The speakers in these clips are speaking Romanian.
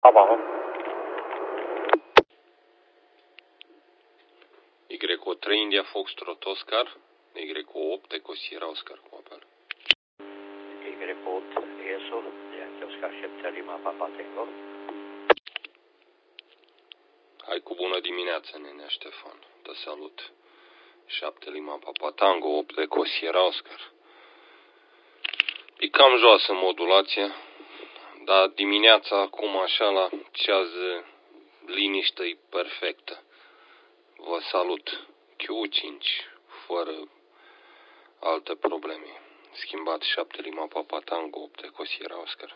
Papa. Y3 India Foxtrot Oscar, Y8 Eco Sierra Oscar cu apel. Y8 ESO, Yankee Oscar 7 Lima Papa Tango. Hai cu bună dimineața, nenea Ștefan. Te salut. 7 Lima Papa Tango, 8 Eco Sierra Oscar. E cam joasă modulația, dar dimineața acum așa la ceas liniște e perfectă. Vă salut. Q5, fără alte probleme. Schimbat 7 Lima Papa Tango, 8 Eco Sierra Oscar.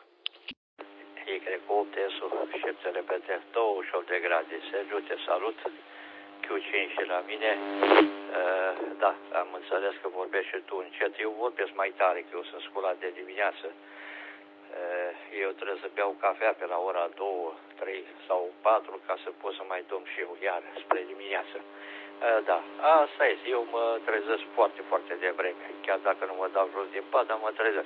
Y8 ESO, 7 repete, 28 de grade. Sergiu, te salut. Q5 la mine. Da, am înțeles că vorbești și tu încet. Eu vorbesc mai tare, că eu sunt sculat de dimineață. Eu trebuie să beau cafea pe la ora 2, 3 sau 4 ca să pot să mai dorm și eu iar spre dimineață. Da, asta este. Eu mă trezesc foarte, foarte devreme. Chiar dacă nu mă dau jos din pat, dar mă trezesc.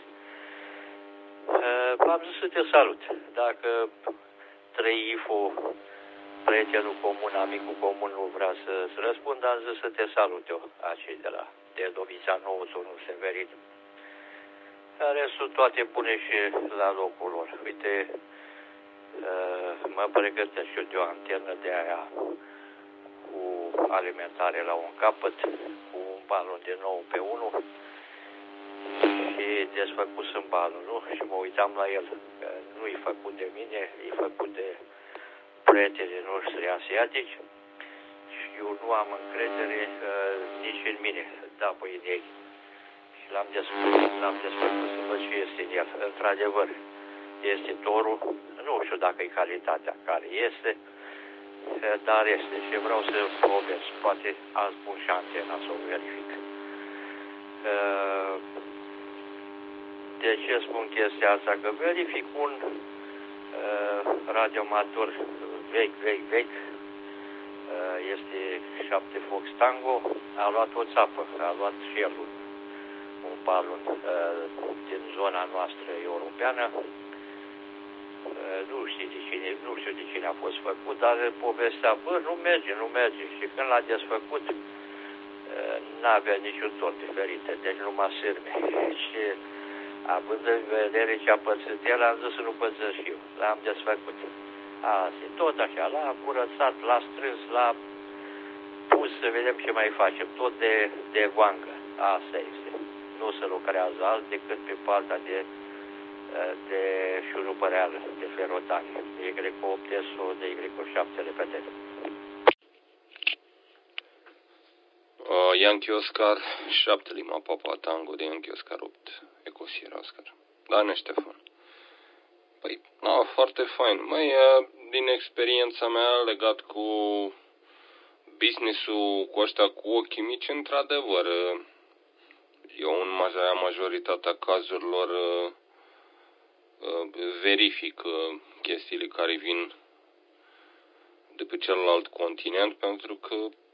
Am zis să te salut. Dacă 3IFO, prietenul comun, amicul comun nu vrea să-ți răspund, am zis să te salut eu, acei de la Dedovița Nouțu, nu Severin. Restul toate bune și la locul lor. Uite, mă pregătesc eu de o antennă de aia cu alimentare la un capăt, cu un balon de 9 pe 1 și desfăcut în balon, nu? Și mă uitam la el, că nu e făcut de mine, e făcut de prietenii noștri asiatici și eu nu am încredere nici în mine, da, băi, de ei. Și l-am desfăcut să văd ce este în el. Într-adevăr, este torul, nu știu dacă e calitatea care este, dar este și vreau să o vezi. Poate azi pun și antena să o verific. De ce spun chestia asta? Că verific un radioamator vechi, este 7 Fox Tango, a luat o țapă, a luat și el un balon din zona noastră europeană. Nu știu de cine a fost făcut, dar povestea, bă, nu merge. Și când l-a desfăcut, n-avea niciun tot diferit, deci numai sârme. Și având în vedere ce a pățit el, am zis să nu pățesc și eu. L-am desfăcut. Asta, tot așa, l-a curățat, l-a strâns, l-a pus să vedem ce mai facem. Tot de vangă. Asta este. Nu se lucrează alt decât pe partea de șurubăreală, de ferotanie. Y8 ESO, de Y7 repete. Yankee Oscar 7 Lima Papa Tango de Yankee Oscar 8 Eco Sierra Oscar. Da, ne Ștefan. Păi, foarte fain. Măi, din experiența mea legat cu business-ul cu ăștia cu ochii mici, într-adevăr, eu în majoritatea cazurilor verific chestiile care vin de pe celălalt continent, pentru că,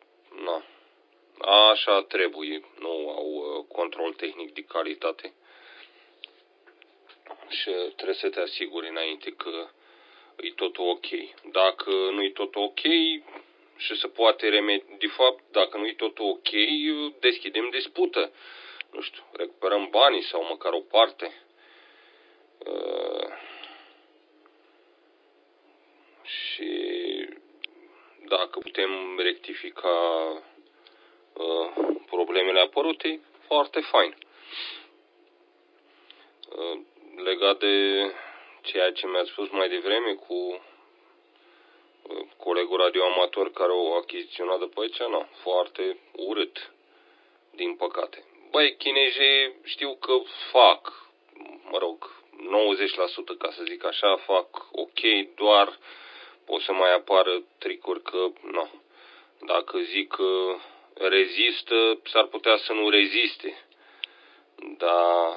așa trebuie, nu au control tehnic de calitate. Și trebuie să te asiguri înainte că e totul ok. Dacă nu e totul ok și se poate remedia, de fapt, dacă nu e totul ok, deschidem dispută. Nu știu, recuperăm banii sau măcar o parte. Și dacă putem rectifica problemele apărute, foarte fain. Legat de ceea ce mi-ați spus mai devreme cu colegul radioamator care o achiziționat după aici, foarte urât, din păcate. Băi, chinezii știu că fac, 90% ca să zic așa, fac ok, doar pot să mai apară tricuri că, dacă zic că rezistă, s-ar putea să nu reziste. Dar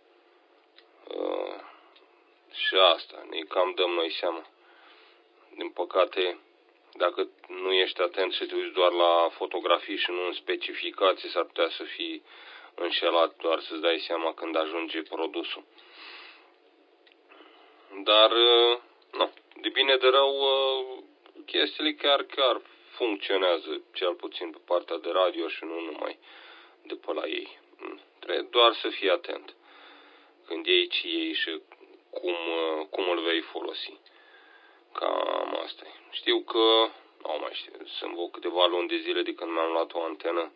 și asta, ne cam dăm noi seama. Din păcate, dacă nu ești atent și te uiți doar la fotografii și nu în specificații, s-ar putea să fii înșelat doar să-ți dai seama când ajunge produsul. Dar, de bine de rău, chestiile chiar funcționează, cel puțin pe partea de radio și nu numai de pe la ei. Trebuie doar să fii atent când iei ce iei și cum îl vei folosi. Cam asta e. Știu că, nu mai știu, sunt câteva luni de zile de când mi-am luat o antenă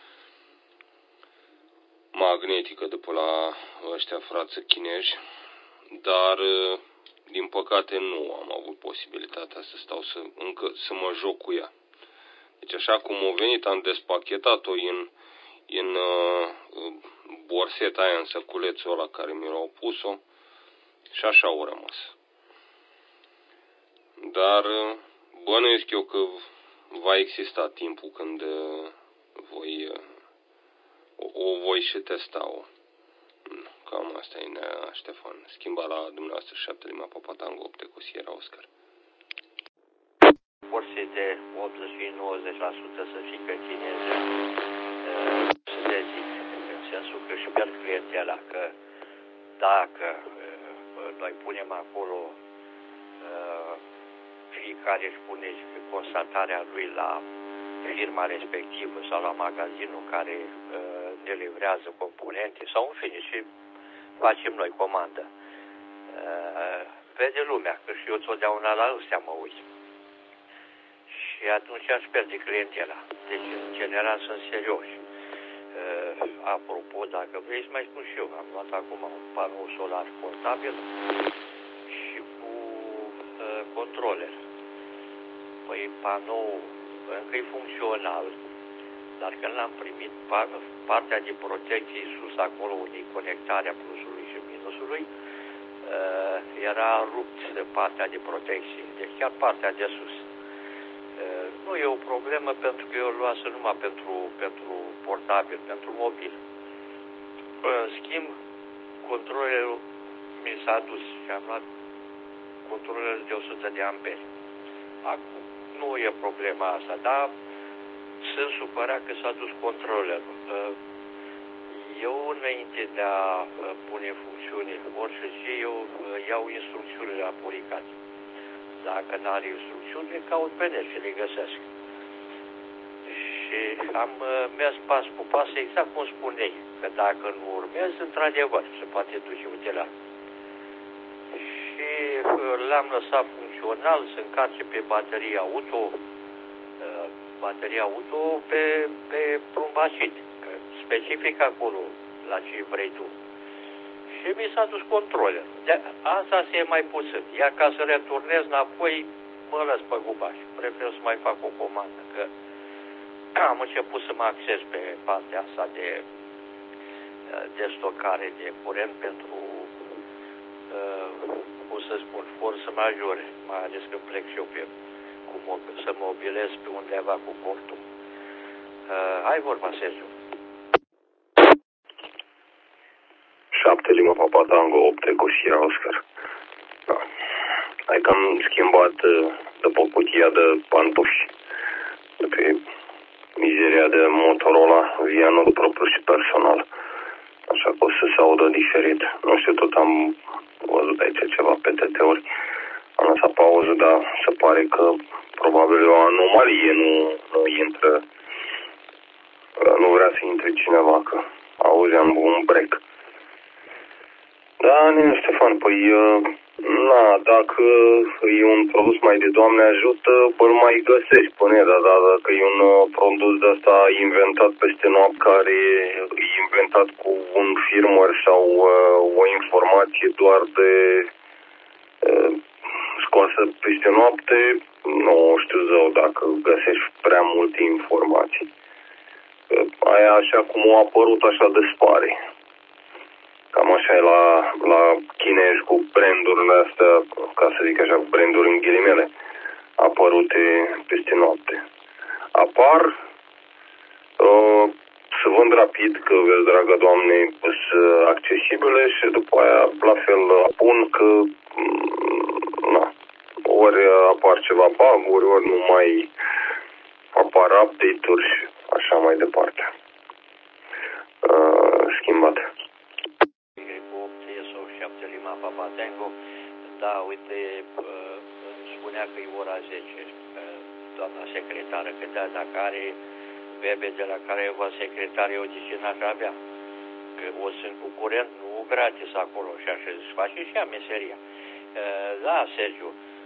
magnetică de pe la ăștia frață chinezi, dar din păcate nu am avut posibilitatea să stau să mă joc cu ea. Deci așa cum a venit, am despachetat-o în borseta aia, în săculețul ăla care mi l-au pus-o și așa au rămas. Dar bănuiesc eu că va exista timpul când voi și testa-o. Cam asta e, Nea Ștefan. Schimba la dumneavoastră 7 Lima Papa Tango 8 cu Sierra Oscar. Porții de 80-90% să fie că chineze, să le zic, în sensul că își pierd clientela, că dacă noi punem acolo fiecare își pune constatarea lui la firma respectivă sau la magazinul care ne livrează componente sau în fine și facem noi comandă. Vede lumea, că și eu totdeauna la ăstea mă uit. Și atunci aș pierde clientela. Deci, în general, sunt serioși. Apropo, dacă vrei să mai spun și eu, am luat acum un panou solar portabil și cu controler. Păi panou încă e funcțional, dar când l-am primit, partea de protecție sus, acolo unde e conectarea plusului și minusului, era rupt de partea de protecție, deci chiar partea de sus. Nu e o problemă pentru că eu o luasă numai pentru portabil, pentru mobil. În schimb, controlerul mi s-a dus și am luat controlerul de 100 de amperi. Acum nu e problema asta, dar sunt supărat că s-a dus controlerul. Eu, înainte de a pune în funcțiune orice zi, eu iau instrucțiunile la puricat. Dacă n-are instrucțiuni, le caut pe net și le găsesc. Și am mers pas cu pas, exact cum spuneai, că dacă nu urmez, într-adevăr, se poate duce utilar. Și l-am lăsat funcțional, să încarce pe bateria auto pe plumbacit, specific acolo la ce vrei tu. Și mi s-a dus controlerul. Asta se e mai puțin. Iar ca să returnez înapoi, mă lăs pe gubaș. Prefer să mai fac o comandă, că am început să mă acces pe partea asta de stocare de curent pentru, cum să spun, forță majore, mai ales că plec și eu să mobilez pe undeva cu portul. Ai vorba, Sergiu. 7 Lima Papa Tango 8 cu Sierra Oscar. Da. Hai că am schimbat după cutia de pantofi de pe mizeria de Motorola via not propriu și personal. Așa că o să se audă diferit. Nu știu, tot am văzut aici ceva PTT-uri. Am lăsat pauză, dar se pare că probabil o anomalie, nu intră, nu vrea să intre cineva, că auzeam un break. Da, Nea Ștefan, păi, dacă e un produs mai de Doamne ajută, îl mai găsești până, dar dacă e un produs de ăsta inventat peste noapte, care e inventat cu un firmware sau o informație doar de scoasă peste noapte, nu știu zău dacă găsești prea multe informații. Aia așa cum a apărut, așa dispare. Cam așa e la chinezi cu brandurile astea, ca să zic așa, branduri în ghilimele, apărute peste noapte. Apar, se vând rapid, că, vezi, dragă Doamne, sunt accesibile și după aia, la fel, apun că, ori apar ceva bug-uri, ori nu mai apar update-uri și așa mai departe. Schimbat. Papa Tango, da, uite, spunea că e ora 10, doamna secretară, că dacă are bebe de la Craiova secretară, eu zice, n-aș avea. Că o sunt cu curent, nu gratis acolo și așa, își face și ea meseria. Da, Sergiu,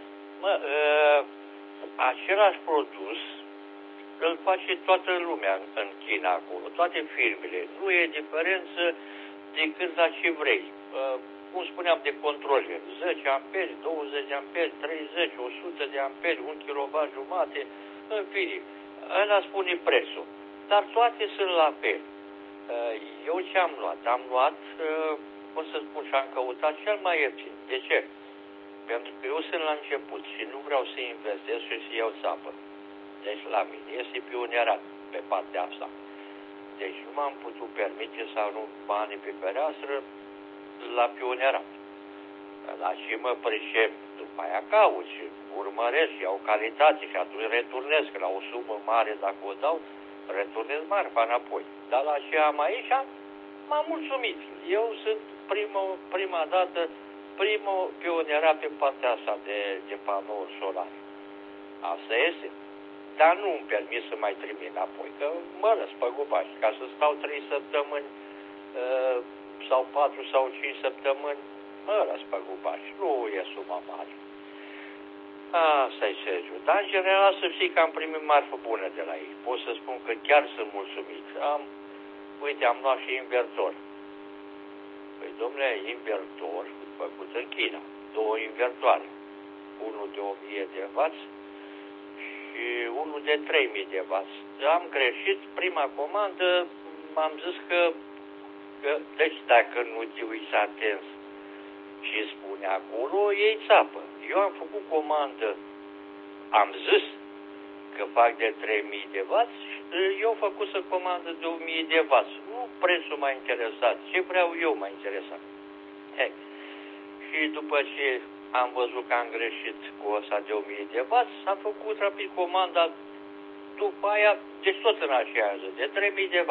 același produs îl face toată lumea în China acolo, toate firmele. Nu e diferență decât la ce vrei. Cum spuneam, de controle, 10 amperi, 20 de amperi, 30, 100 de amperi, 1 kW jumate, în fine, ăla spune prețul. Dar toate sunt la fel. Eu ce am luat? Am luat, cum să spun, și am căutat cel mai ieftin. De ce? Pentru că eu sunt la început și nu vreau să investesc și să iau țapă. Deci la mine este pionierat pe partea asta. Deci nu m-am putut permite să arunc banii pe fereastră la pionierat. La și mă pricep, după aia caut și urmăresc și iau calitate și atunci returnez, că la o sumă mare dacă o dau, returnez marfa înapoi. Dar la ce am aici, m-am mulțumit. Eu sunt prima dată, primul pionierat pe partea asta de panouri solare. Asta este. Dar nu îmi permis să mai trimit înapoi, că mă răspăgubași. Ca să stau 3 săptămâni sau 4 sau 5 săptămâni, mă răspăgubași. Nu e suma mare. Asta-i, Sergiu. Dar, în general, să știi că am primit marfă bună de la ei. Pot să spun că chiar sunt mulțumit. Uite, am luat și invertor. Păi, domnule, invertor făcut în China. 2 invertoare. Unul de 1000 de W și unul de 3000 de W. Am greșit, prima comandă, m-am zis că deci dacă nu te uiți atent și spune acolo, ei țapă. Eu am făcut comandă, am zis că fac de 3000 de W, eu am făcut să comandă de 1000 de W. Nu prețul m-a interesat, ce vreau eu m-a interesat. Și după ce am văzut că am greșit cu ăsta de 1000 de W, am făcut rapid comanda după aia, deci tot în aceeași zi, de 3000 de W.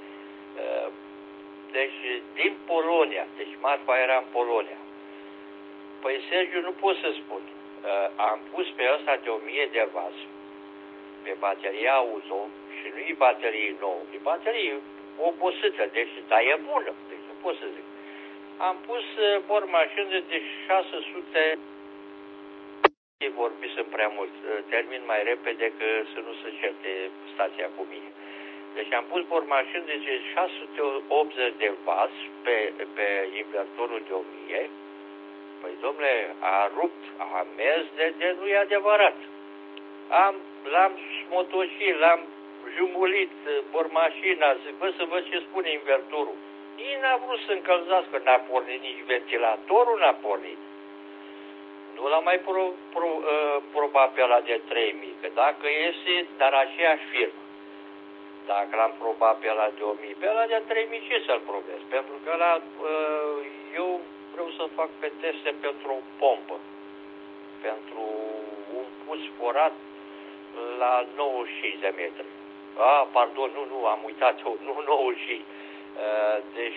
Deci din Polonia, deci marfa era în Polonia. Păi, Sergiu, nu pot să spun. Am pus pe ăsta de 1000 de W pe bateria auto și nu e baterie nouă, e baterie obosită, deci, dar e bună, deci nu pot să zic. Am pus bormașină de 600, vorbisem prea mult, termin mai repede că să nu se certe stația cu mine. Deci am pus bormașină de 680 de W pe invertorul de 1000. Păi, domnule, a rupt, a mers de nu e adevărat. L-am smotocit, l-am jumulit bormașina, zic, să văd ce spune invertorul. Nici n-a vrut să încălzească, n-a pornit nici ventilatorul, n-a pornit. Nu l-am mai probat pe ăla de 3000, că dacă iese, dar aceeași firmă. Dacă l-am probat pe ăla de 1000, pe ăla de 3000 ce să-l probez? Pentru că ăla, eu vreau să fac pe teste pentru o pompă, pentru un pus forat la 95 de metri. Pardon, nu, am uitat eu, nu 95, deci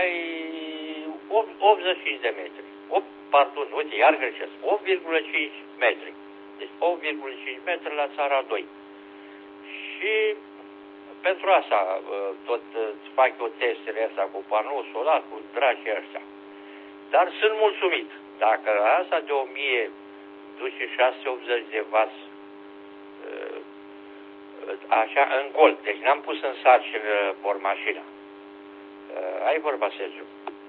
85 de metri. Pardon, uite, iar greșesc, 8,5 metri. Deci 8,5 metri la țara 2. Și pentru asta tot fac eu testele astea cu panou solar, cu dragii ăștia. Dar sunt mulțumit. Dacă asta de 1000 duce 680 de W așa în gol, deci n-am pus în sarcină bormașina. Ai vorba, Sergiu.